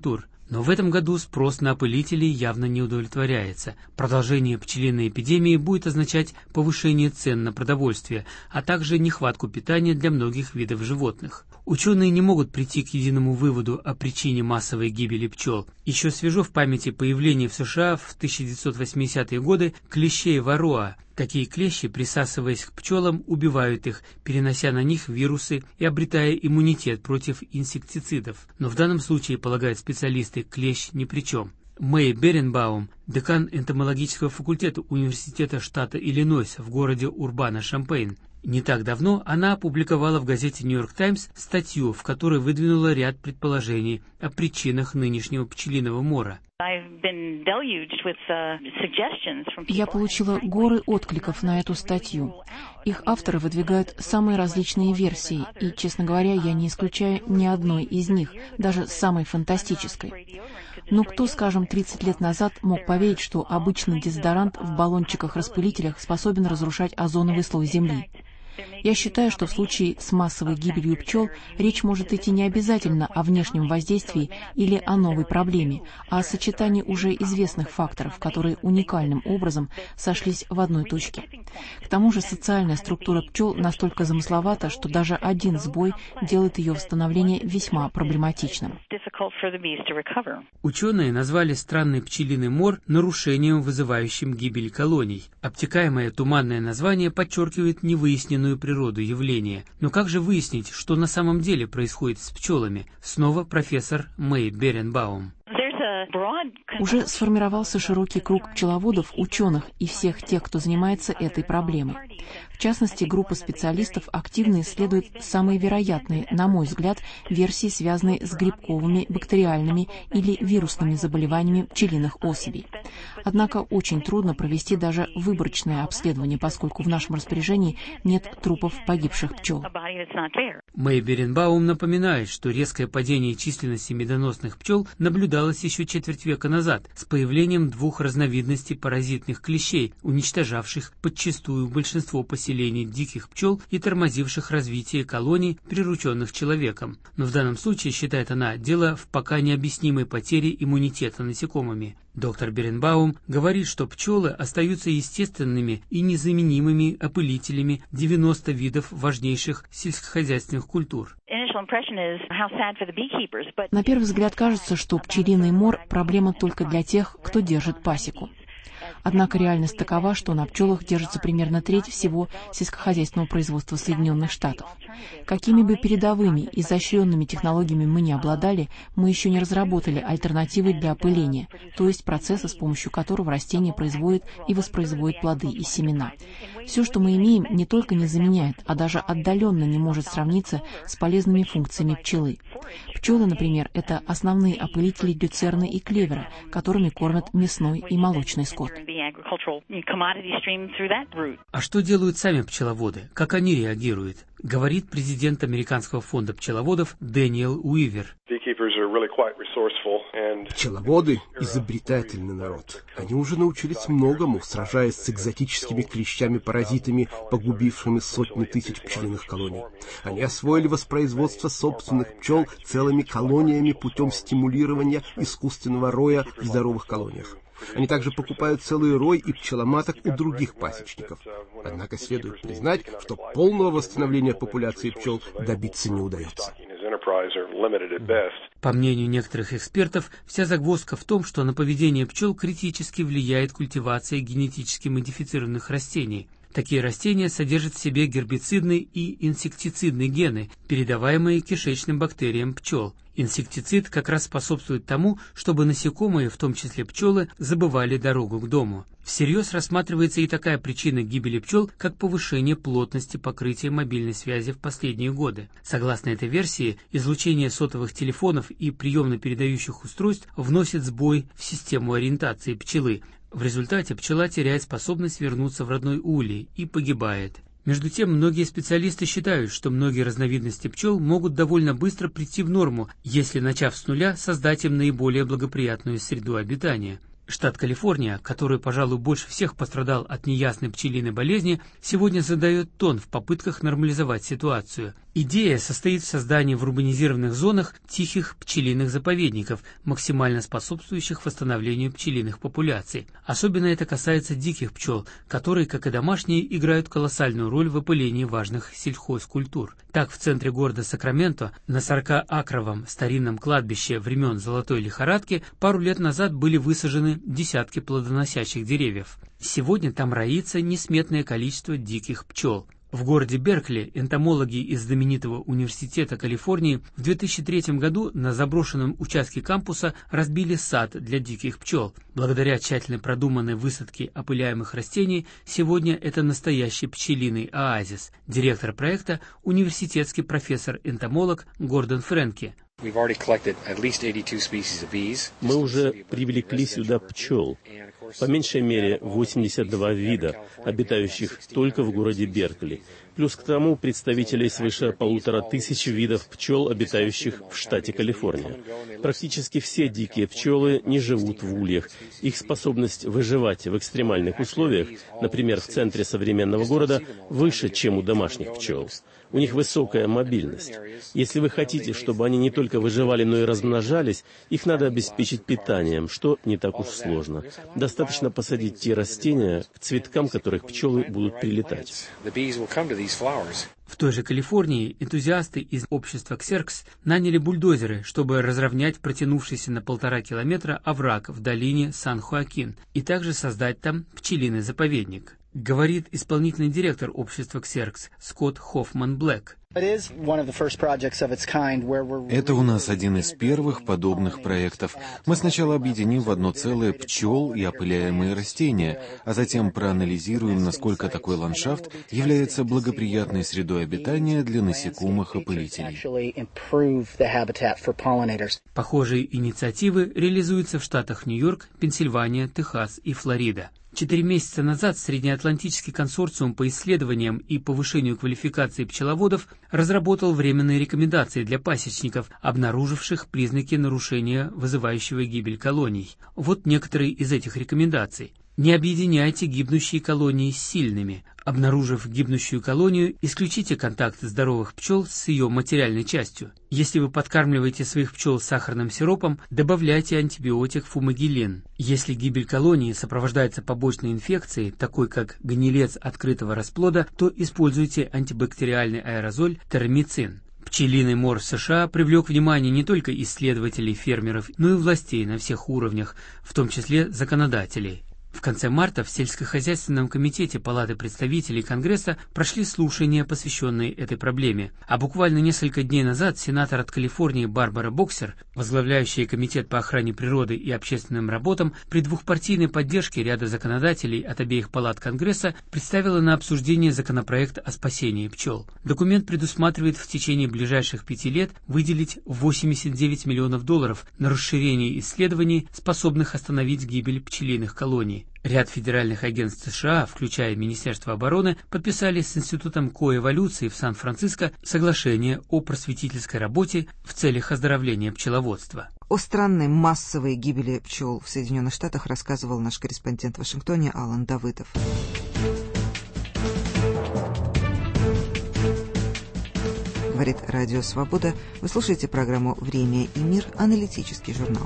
Но в этом году спрос на опылителей явно не удовлетворяется. Продолжение пчелиной эпидемии будет означать повышение цен на продовольствие, а также нехватку питания для многих видов животных. Ученые не могут прийти к единому выводу о причине массовой гибели пчел. Еще свежо в памяти появление в США в тысяча девятьсот восьмидесятые годы клещей вароа. Такие клещи, присасываясь к пчелам, убивают их, перенося на них вирусы и обретая иммунитет против инсектицидов. Но в данном случае, полагают специалисты, клещ ни при чем. Мэй Беренбаум, декан энтомологического факультета Университета штата Иллинойс в городе Урбана-Шампейн. Не так давно она опубликовала в газете «Нью-Йорк Таймс» статью, в которой выдвинула ряд предположений о причинах нынешнего пчелиного мора. Я получила горы откликов на эту статью. Их авторы выдвигают самые различные версии, и, честно говоря, я не исключаю ни одной из них, даже самой фантастической. Но кто, скажем, тридцать лет назад мог поверить, что обычный дезодорант в баллончиках-распылителях способен разрушать озоновый слой Земли? Я считаю, что в случае с массовой гибелью пчел речь может идти не обязательно о внешнем воздействии или о новой проблеме, а о сочетании уже известных факторов, которые уникальным образом сошлись в одной точке. К тому же социальная структура пчел настолько замысловата, что даже один сбой делает ее восстановление весьма проблематичным. Ученые назвали странный пчелиный мор нарушением, вызывающим гибель колоний. Обтекаемое туманное название подчеркивает невыясненную природу явления. Но как же выяснить, что на самом деле происходит с пчелами? Снова профессор Мэй Беренбаум. Уже сформировался широкий круг пчеловодов, ученых и всех тех, кто занимается этой проблемой. В частности, группа специалистов активно исследует самые вероятные, на мой взгляд, версии, связанные с грибковыми, бактериальными или вирусными заболеваниями пчелиных особей. Однако очень трудно провести даже выборочное обследование, поскольку в нашем распоряжении нет трупов погибших пчел. Мэй Беренбаум напоминает, что резкое падение численности медоносных пчел наблюдалось еще четверть века назад с появлением двух разновидностей паразитных клещей, уничтожавших подчистую большинство поселений диких пчел и тормозивших развитие колоний, прирученных человеком. Но в данном случае, считает она, дело в пока необъяснимой потере иммунитета насекомыми. Доктор Беренбаум говорит, что пчелы остаются естественными и незаменимыми опылителями девяноста видов важнейших сельскохозяйственных культур. На первый взгляд кажется, что пчелиный мор – проблема только для тех, кто держит пасеку. Однако реальность такова, что на пчелах держится примерно треть всего сельскохозяйственного производства Соединенных Штатов. Какими бы передовыми и изощренными технологиями мы не обладали, мы еще не разработали альтернативы для опыления, то есть процесса, с помощью которого растение производит и воспроизводит плоды и семена. Все, что мы имеем, не только не заменяет, а даже отдаленно не может сравниться с полезными функциями пчелы. Пчелы, например, это основные опылители люцерны и клевера, которыми кормят мясной и молочный скот. А что делают сами пчеловоды? Как они реагируют? Говорит президент Американского фонда пчеловодов Дэниел Уивер. Пчеловоды – изобретательный народ. Они уже научились многому, сражаясь с экзотическими клещами-паразитами, погубившими сотни тысяч пчелиных колоний. Они освоили воспроизводство собственных пчел целыми колониями путем стимулирования искусственного роя в здоровых колониях. Они также покупают целый рой и пчеломаток у других пасечников. Однако следует признать, что полного восстановления популяции пчел добиться не удается. По мнению некоторых экспертов, вся загвоздка в том, что на поведение пчел критически влияет культивация генетически модифицированных растений. Такие растения содержат в себе гербицидные и инсектицидные гены, передаваемые кишечным бактериям пчел. Инсектицид как раз способствует тому, чтобы насекомые, в том числе пчелы, забывали дорогу к дому. Всерьез рассматривается и такая причина гибели пчел, как повышение плотности покрытия мобильной связи в последние годы. Согласно этой версии, излучение сотовых телефонов и приемно-передающих устройств вносит сбой в систему ориентации пчелы. В результате пчела теряет способность вернуться в родной улей и погибает. Между тем, многие специалисты считают, что многие разновидности пчел могут довольно быстро прийти в норму, если, начав с нуля, создать им наиболее благоприятную среду обитания. Штат Калифорния, который, пожалуй, больше всех пострадал от неясной пчелиной болезни, сегодня задает тон в попытках нормализовать ситуацию. Идея состоит в создании в урбанизированных зонах тихих пчелиных заповедников, максимально способствующих восстановлению пчелиных популяций. Особенно это касается диких пчел, которые, как и домашние, играют колоссальную роль в опылении важных сельхозкультур. Так, в центре города Сакраменто, на сорокаакровом старинном кладбище времен Золотой лихорадки, пару лет назад были высажены десятки плодоносящих деревьев. Сегодня там роится несметное количество диких пчел. В городе Беркли энтомологи из знаменитого университета Калифорнии в две тысячи третьем году на заброшенном участке кампуса разбили сад для диких пчел. Благодаря тщательно продуманной высадке опыляемых растений сегодня это настоящий пчелиный оазис. Директор проекта – университетский профессор-энтомолог Гордон Френке. Мы уже привлекли сюда пчел. По меньшей мере восемьдесят два вида, обитающих только в городе Беркли. Плюс к тому представителей свыше полутора тысяч видов пчел, обитающих в штате Калифорния. Практически все дикие пчелы не живут в ульях. Их способность выживать в экстремальных условиях, например, в центре современного города, выше, чем у домашних пчел. У них высокая мобильность. Если вы хотите, чтобы они не только выживали, но и размножались, их надо обеспечить питанием, что не так уж сложно. Достаточно посадить те растения, к цветкам которых пчелы будут прилетать. В той же Калифорнии энтузиасты из общества Xerx наняли бульдозеры, чтобы разровнять протянувшийся на полтора километра овраг в долине Сан-Хоакин и также создать там пчелиный заповедник. Говорит исполнительный директор общества Xerx Скотт Хоффман-Блэк. Это у нас один из первых подобных проектов. Мы сначала объединим в одно целое пчел и опыляемые растения, а затем проанализируем, насколько такой ландшафт является благоприятной средой обитания для насекомых-опылителей. Похожие инициативы реализуются в штатах Нью-Йорк, Пенсильвания, Техас и Флорида. Четыре месяца назад Среднеатлантический консорциум по исследованиям и повышению квалификации пчеловодов разработал временные рекомендации для пасечников, обнаруживших признаки нарушения, вызывающего гибель колоний. Вот некоторые из этих рекомендаций. Не объединяйте гибнущие колонии с сильными. Обнаружив гибнущую колонию, исключите контакт здоровых пчел с ее материальной частью. Если вы подкармливаете своих пчел сахарным сиропом, добавляйте антибиотик фумагилин. Если гибель колонии сопровождается побочной инфекцией, такой как гнилец открытого расплода, то используйте антибактериальный аэрозоль термицин. Пчелиный мор в США привлек внимание не только исследователей, фермеров, но и властей на всех уровнях, в том числе законодателей. В конце марта в сельскохозяйственном комитете Палаты представителей Конгресса прошли слушания, посвященные этой проблеме. А буквально несколько дней назад сенатор от Калифорнии Барбара Боксер, возглавляющая Комитет по охране природы и общественным работам, при двухпартийной поддержке ряда законодателей от обеих палат Конгресса представила на обсуждение законопроект о спасении пчел. Документ предусматривает в течение ближайших пяти лет выделить восемьдесят девять миллионов долларов на расширение исследований, способных остановить гибель пчелиных колоний. Ряд федеральных агентств США, включая Министерство обороны, подписали с Институтом коэволюции в Сан-Франциско соглашение о просветительской работе в целях оздоровления пчеловодства. О странной массовой гибели пчел в Соединенных Штатах рассказывал наш корреспондент в Вашингтоне Алан Давыдов. Говорит Радио Свобода. Вы слушаете программу «Время и мир», аналитический журнал.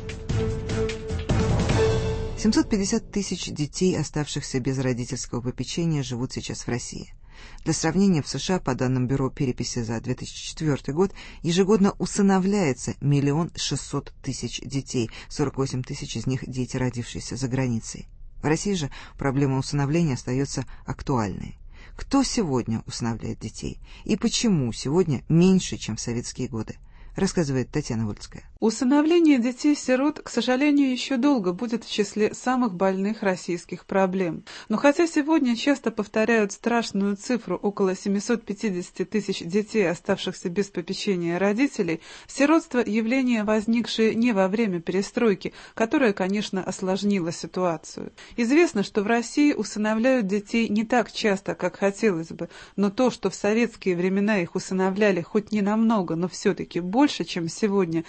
семьсот пятьдесят тысяч детей, оставшихся без родительского попечения, живут сейчас в России. Для сравнения, в США, по данным Бюро переписи за две тысячи четвёртый год, ежегодно усыновляется миллион шестьсот тысяч детей, сорок восемь тысяч из них дети, родившиеся за границей. В России же проблема усыновления остается актуальной. Кто сегодня усыновляет детей? И почему сегодня меньше, чем в советские годы? Рассказывает Татьяна Вольская. Усыновление детей-сирот, к сожалению, еще долго будет в числе самых больных российских проблем. Но хотя сегодня часто повторяют страшную цифру около семьсот пятьдесят тысяч детей, оставшихся без попечения родителей, сиротство – явление, возникшее не во время перестройки, которая, конечно, осложнила ситуацию. Известно, что в России усыновляют детей не так часто, как хотелось бы, но то, что в советские времена их усыновляли хоть не намного, но все-таки больше, чем сегодня, честно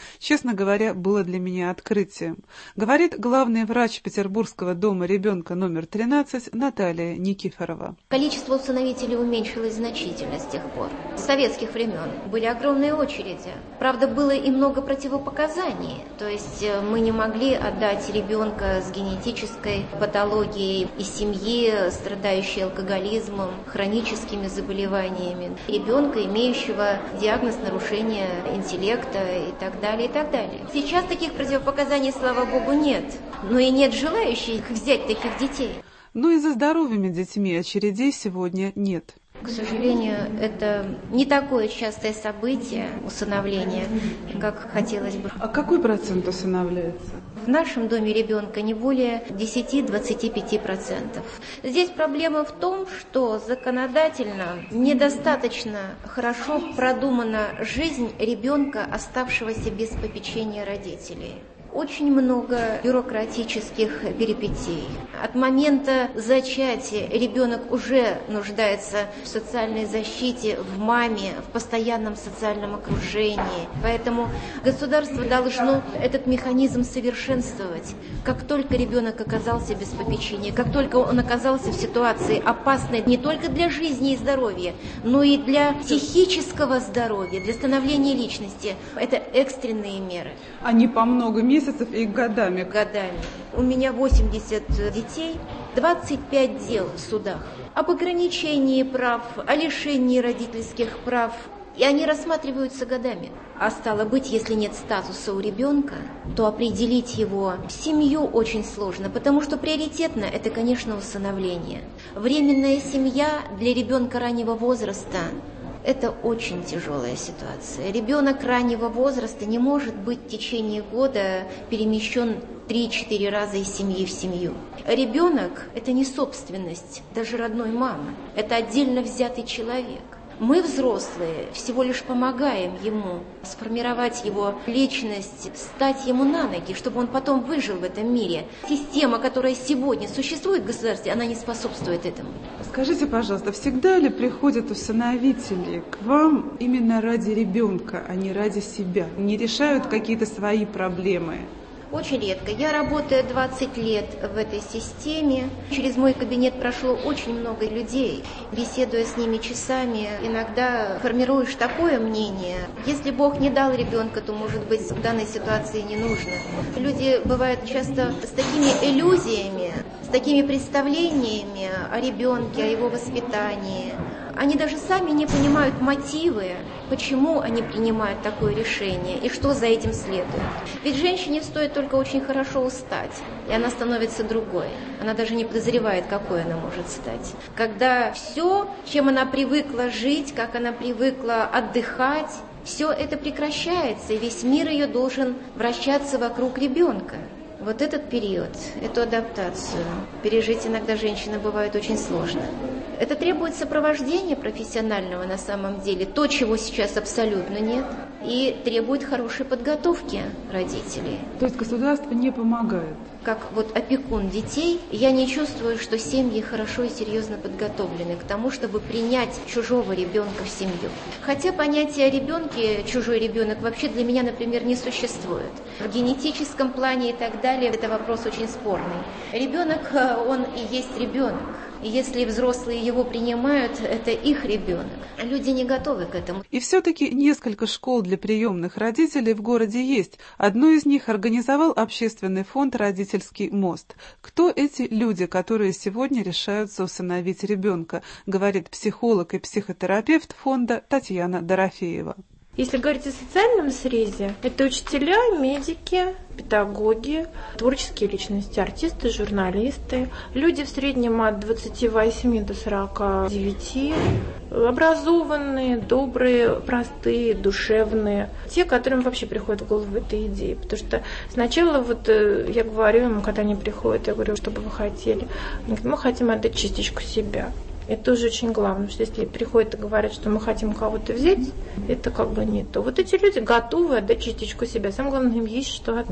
честно говоря, было для меня открытием, говорит главный врач Петербургского дома ребенка номер тринадцать Наталья Никифорова. Количество усыновителей уменьшилось значительно с тех пор. С советских времен были огромные очереди. Правда, было и много противопоказаний. То есть мы не могли отдать ребенка с генетической патологией из семьи, страдающей алкоголизмом, хроническими заболеваниями, ребенка, имеющего диагноз нарушения интеллекта и так далее, и так далее. Сейчас таких противопоказаний, слава богу, нет. Но и нет желающих взять таких детей. Но и за здоровыми детьми очередей сегодня нет. К сожалению, это не такое частое событие усыновления, как хотелось бы. А какой процент усыновляется? В нашем доме ребенка не более десять-двадцать пять процентов. Здесь проблема в том, что законодательно недостаточно хорошо продумана жизнь ребенка, оставшегося без попечения родителей. Очень много бюрократических перипетий. От момента зачатия ребенок уже нуждается в социальной защите, в маме, в постоянном социальном окружении. Поэтому государство должно этот механизм совершенствовать. Как только ребенок оказался без попечения, как только он оказался в ситуации опасной не только для жизни и здоровья, но и для психического здоровья, для становления личности, это экстренные меры. Они по много месяцев и годами. Годами. У меня восемьдесят детей, двадцать пять дел в судах об ограничении прав, о лишении родительских прав. И они рассматриваются годами. А стало быть, если нет статуса у ребенка, то определить его в семью очень сложно, потому что приоритетно это, конечно, усыновление. Временная семья для ребенка раннего возраста – это очень тяжелая ситуация. Ребенок раннего возраста не может быть в течение года перемещен три-четыре раза из семьи в семью. Ребенок – это не собственность даже родной мамы, это отдельно взятый человек. Мы, взрослые, всего лишь помогаем ему сформировать его личность, стать ему на ноги, чтобы он потом выжил в этом мире. Система, которая сегодня существует в государстве, она не способствует этому. Скажите, пожалуйста, всегда ли приходят усыновители к вам именно ради ребенка, а не ради себя? Не решают какие-то свои проблемы? Очень редко. Я работаю двадцать лет в этой системе. Через мой кабинет прошло очень много людей. Беседуя с ними часами, иногда формируешь такое мнение. Если Бог не дал ребенка, то, может быть, в данной ситуации не нужно. Люди бывают часто с такими иллюзиями, с такими представлениями о ребенке, о его воспитании. Они даже сами не понимают мотивы, почему они принимают такое решение и что за этим следует. Ведь женщине стоит только очень хорошо устать, и она становится другой. Она даже не подозревает, какой она может стать. Когда все, чем она привыкла жить, как она привыкла отдыхать, все это прекращается, и весь мир ее должен вращаться вокруг ребенка. Вот этот период, эту адаптацию пережить иногда женщине бывает очень сложно. Это требует сопровождения профессионального на самом деле, то, чего сейчас абсолютно нет, и требует хорошей подготовки родителей. То есть государство не помогает? Как вот опекун детей, я не чувствую, что семьи хорошо и серьезно подготовлены к тому, чтобы принять чужого ребенка в семью. Хотя понятие о ребенке, чужой ребенок, вообще для меня, например, не существует. В генетическом плане и так далее это вопрос очень спорный. Ребенок, он и есть ребенок. И если взрослые его принимают, это их ребенок. Люди не готовы к этому. И все-таки несколько школ для приемных родителей в городе есть. Одну из них организовал общественный фонд «Родительский мост». Кто эти люди, которые сегодня решаются усыновить ребенка, говорит психолог и психотерапевт фонда Татьяна Дорофеева. Если говорить о социальном срезе, это учителя, медики, педагоги, творческие личности, артисты, журналисты, люди в среднем от двадцати восьми до сорока девяти, образованные, добрые, простые, душевные, те, которым вообще приходит в голову эта идея. Потому что сначала вот я говорю им, когда они приходят, я говорю, что бы вы хотели? Они говорят, мы хотим отдать частичку себя. Это тоже очень главное, что если приходят и говорят, что мы хотим кого-то взять, это как бы не то. Вот эти люди готовы отдать частичку себя. Самое главное, им есть что отдать.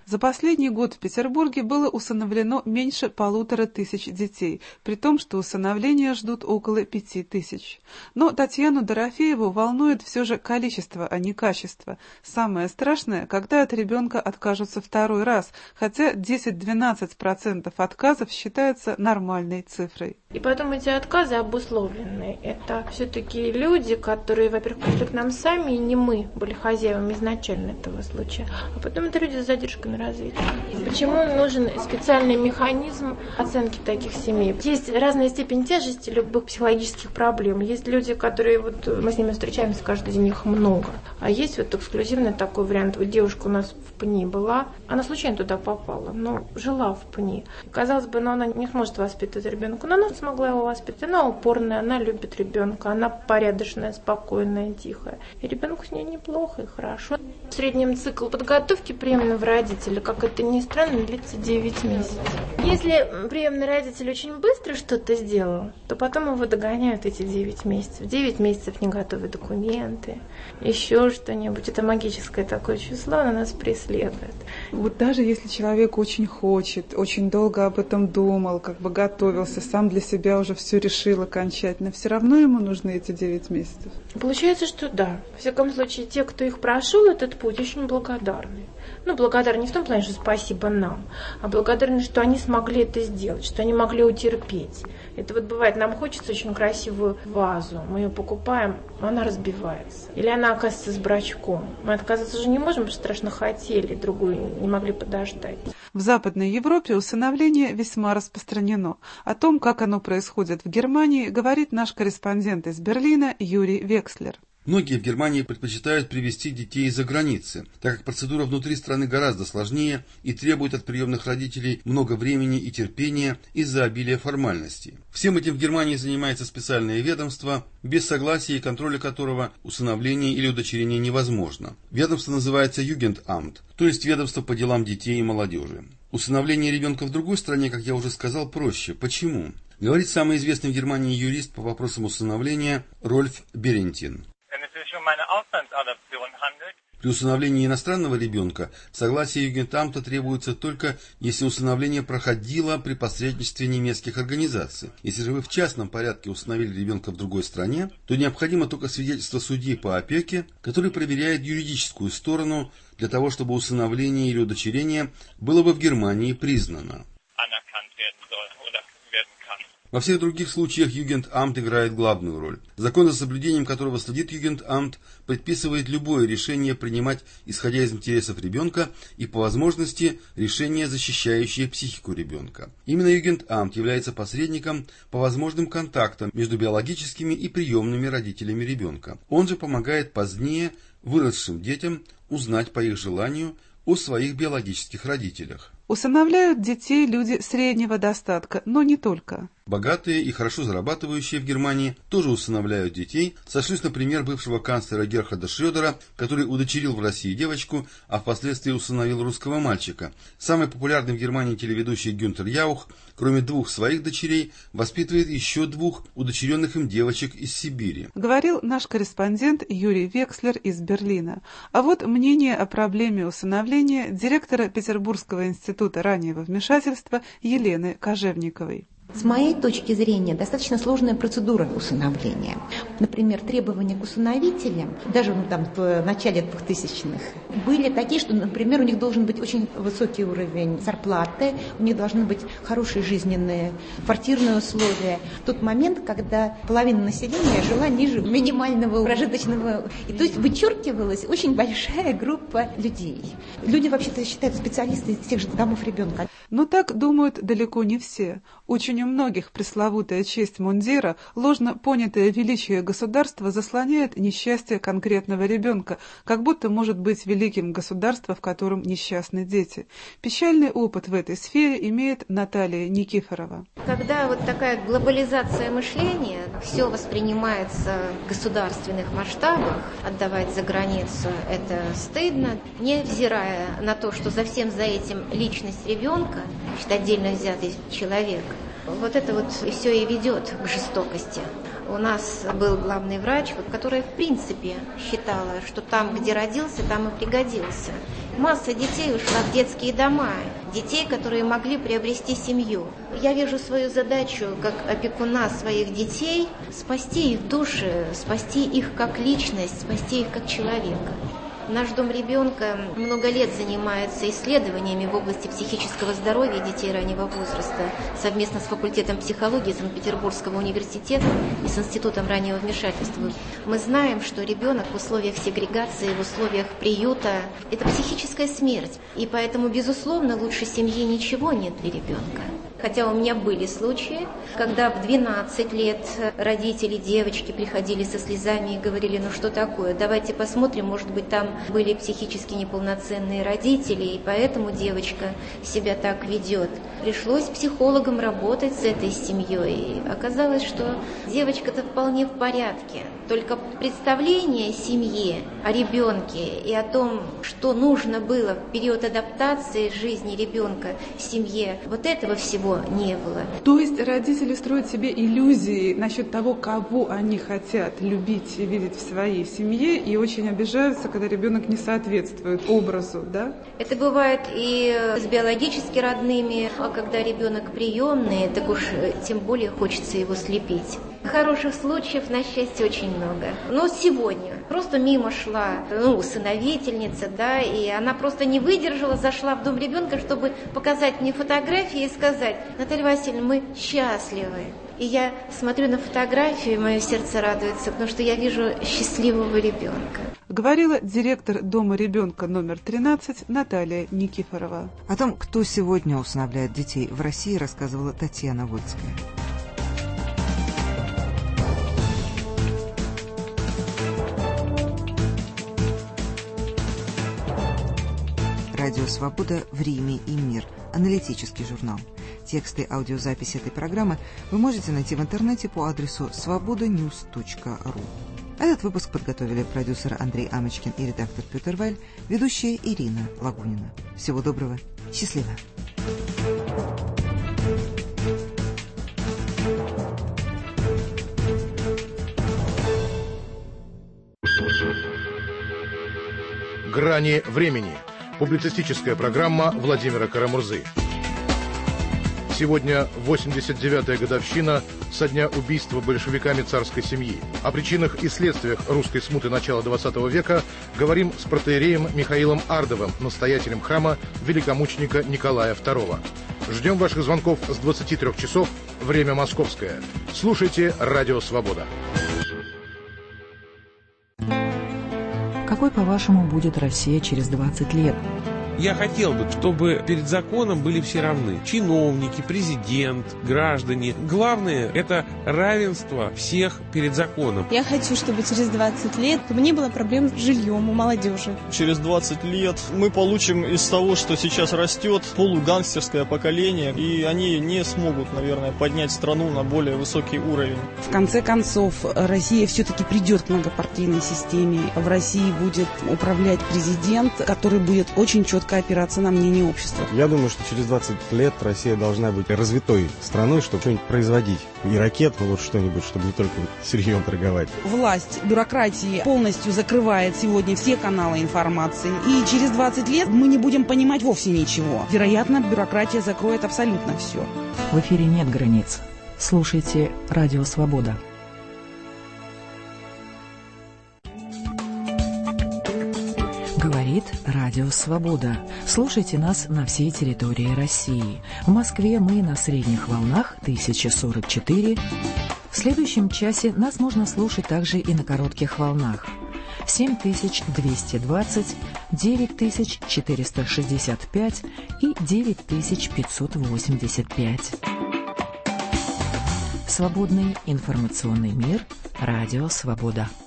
За последний год в Петербурге было усыновлено меньше полутора тысяч детей, при том, что усыновления ждут около пяти тысяч. Но Татьяну Дорофееву волнует все же количество, а не качество. Самое страшное, когда от ребенка откажутся второй раз, хотя десять-двенадцать процентов отказов считается нормальной цифрой. И потом эти отказы обусловлены. Это все-таки люди, которые, во-первых, пришли к нам сами, и не мы были хозяевами изначально этого случая, а потом это люди с задержкой на развитие. Почему нужен специальный механизм оценки таких семей? Есть разная степень тяжести любых психологических проблем. Есть люди, которые, вот мы с ними встречаемся каждый день, их много. А есть вот эксклюзивный такой вариант. Вот девушка у нас в ПНИ была, она случайно туда попала, но жила в ПНИ. Казалось бы, но она не сможет воспитывать ребенка, но она смогла его воспитать. Она упорная, она любит ребенка, она порядочная, спокойная, тихая. И ребенку с ней неплохо и хорошо. В среднем цикл подготовки приемного родителя, как это ни странно, длится девять месяцев. Если приемный родитель очень быстро что-то сделал, то потом его догоняют эти девять месяцев. девять месяцев не готовы документы, еще что-нибудь. Это магическое такое число, оно нас преследует. Вот даже если человек очень хочет, очень долго об этом думал, как бы готовился, сам для себя уже все решил окончательно, все равно ему нужны эти девять месяцев? Получается, что да. Во всяком случае, те, кто их прошел, этот путь, очень благодарны. Ну, благодарны не в том плане, что спасибо нам, а благодарны, что они смогли это сделать, что они могли утерпеть. Это вот бывает, нам хочется очень красивую вазу, мы ее покупаем, она разбивается. Или она оказывается с брачком. Мы отказаться же не можем, потому что страшно хотели, другую не могли подождать. В Западной Европе усыновление весьма распространено. О том, как оно происходит в Германии, говорит наш корреспондент из Берлина Юрий Векслер. Многие в Германии предпочитают привезти детей из-за границы, так как процедура внутри страны гораздо сложнее и требует от приемных родителей много времени и терпения из-за обилия формальностей. Всем этим в Германии занимается специальное ведомство, без согласия и контроля которого усыновление или удочерение невозможно. Ведомство называется Югендамт, то есть ведомство по делам детей и молодежи. Усыновление ребенка в другой стране, как я уже сказал, проще. Почему? Говорит самый известный в Германии юрист по вопросам усыновления Рольф Берентин. При усыновлении иностранного ребенка согласие Югендамта требуется только, если усыновление проходило при посредничестве немецких организаций. Если же вы в частном порядке усыновили ребенка в другой стране, то необходимо только свидетельство судьи по опеке, который проверяет юридическую сторону для того, чтобы усыновление или удочерение было бы в Германии признано. Во всех других случаях Югендамт играет главную роль. Закон, за соблюдением которого следит Югендамт, предписывает любое решение принимать, исходя из интересов ребенка и, по возможности, решение, защищающее психику ребенка. Именно Югендамт является посредником по возможным контактам между биологическими и приемными родителями ребенка. Он же помогает позднее выросшим детям узнать по их желанию о своих биологических родителях. Усыновляют детей люди среднего достатка, но не только. Богатые и хорошо зарабатывающие в Германии тоже усыновляют детей. Сошлюсь на пример бывшего канцлера Герхарда Шрёдера, который удочерил в России девочку, а впоследствии усыновил русского мальчика. Самый популярный в Германии телеведущий Гюнтер Яух, кроме двух своих дочерей, воспитывает еще двух удочеренных им девочек из Сибири. Говорил наш корреспондент Юрий Векслер из Берлина. А вот мнение о проблеме усыновления директора Петербургского института раннего вмешательства Елены Кожевниковой. С моей точки зрения, достаточно сложная процедура усыновления. Например, требования к усыновителям, даже ну, там, в начале двухтысячных, были такие, что, например, у них должен быть очень высокий уровень зарплаты, у них должны быть хорошие жизненные, квартирные условия. В тот момент, когда половина населения жила ниже минимального прожиточного, и то есть вычеркивалась очень большая группа людей. Люди вообще-то считают специалисты из тех же домов ребенка. Но так думают далеко не все. Очень у многих пресловутая честь мундира, ложно понятое величие государства заслоняет несчастье конкретного ребенка, как будто может быть великим государство, в котором несчастны дети. Печальный опыт в этой сфере имеет Наталья Никифорова. Когда вот такая глобализация мышления, все воспринимается в государственных масштабах, отдавать за границу это стыдно, невзирая на то, что за всем за этим личность ребенка, значит, отдельно взятый человек. Вот это вот все и ведет к жестокости. У нас был главный врач, которая в принципе считала, что там, где родился, там и пригодился. Масса детей ушла в детские дома, детей, которые могли приобрести семью. Я вижу свою задачу как опекуна своих детей спасти их души, спасти их как личность, спасти их как человека. Наш дом ребенка много лет занимается исследованиями в области психического здоровья детей раннего возраста совместно с факультетом психологии Санкт-Петербургского университета и с Институтом раннего вмешательства. Мы знаем, что ребенок в условиях сегрегации, в условиях приюта – это психическая смерть. И поэтому, безусловно, лучше семьи ничего нет для ребенка. Хотя у меня были случаи, когда в двенадцать лет родители девочки приходили со слезами и говорили: ну что такое, давайте посмотрим, может быть, там были психически неполноценные родители, и поэтому девочка себя так ведет. Пришлось психологам работать с этой семьей, и оказалось, что девочка-то вполне в порядке. Только представление о семье, о ребенке и о том, что нужно было в период адаптации жизни ребенка в семье, вот этого всего не было. То есть родители строят себе иллюзии насчет того, кого они хотят любить и видеть в своей семье, и очень обижаются, когда ребенок не соответствует образу, да? Это бывает и с биологически родными, а когда ребенок приемный, так уж тем более хочется его слепить. Хороших случаев, на счастье, очень много. Но сегодня просто мимо шла, ну, усыновительница, да, и она просто не выдержала, зашла в дом ребенка, чтобы показать мне фотографии и сказать: Наталья Васильевна, мы счастливы. И я смотрю на фотографию, и мое сердце радуется, потому что я вижу счастливого ребенка. Говорила директор Дома ребенка номер тринадцать Наталья Никифорова. О том, кто сегодня усыновляет детей в России, рассказывала Татьяна Вольская. Радио «Свобода» в Риме и мир. Аналитический журнал. Тексты и аудиозаписи этой программы вы можете найти в интернете по адресу свобода ньюс точка ру. Этот выпуск подготовили продюсер Андрей Амочкин и редактор Петр Вайль, ведущая Ирина Лагунина. Всего доброго. Счастливо. «Грани времени». Публицистическая программа Владимира Карамурзы. Сегодня восемьдесят девятая годовщина со дня убийства большевиками царской семьи. О причинах и следствиях русской смуты начала двадцатого века говорим с протоиереем Михаилом Ардовым, настоятелем храма великомученика Николая второго. Ждем ваших звонков с двадцати трёх часов, время московское. Слушайте «Радио Свобода». Какой, по-вашему, будет Россия через двадцать лет? Я хотел бы, чтобы перед законом были все равны. Чиновники, президент, граждане. Главное – это равенство всех перед законом. Я хочу, чтобы через двадцать лет не было проблем с жильем у молодежи. Через двадцать лет мы получим из того, что сейчас растет, полугангстерское поколение, и они не смогут, наверное, поднять страну на более высокий уровень. В конце концов, Россия все-таки придет к многопартийной системе. В России будет управлять президент, который будет очень четко опираться на мнение общества. Я думаю, что через двадцать лет Россия должна быть развитой страной, чтобы что-нибудь производить. И ракет, ну вот что-нибудь, чтобы не только сырьем торговать. Власть бюрократии полностью закрывает сегодня все каналы информации. И через двадцать лет мы не будем понимать вовсе ничего. Вероятно, бюрократия закроет абсолютно все. В эфире нет границ. Слушайте «Радио Свобода». Говорит Радио Свобода. Слушайте нас на всей территории России. В Москве мы на средних волнах тысяча сорок четыре. В следующем часе нас можно слушать также и на коротких волнах. семь тысяч двести двадцать, девять тысяч четыреста шестьдесят пять и девять тысяч пятьсот восемьдесят пять. Свободный информационный мир. Радио Свобода.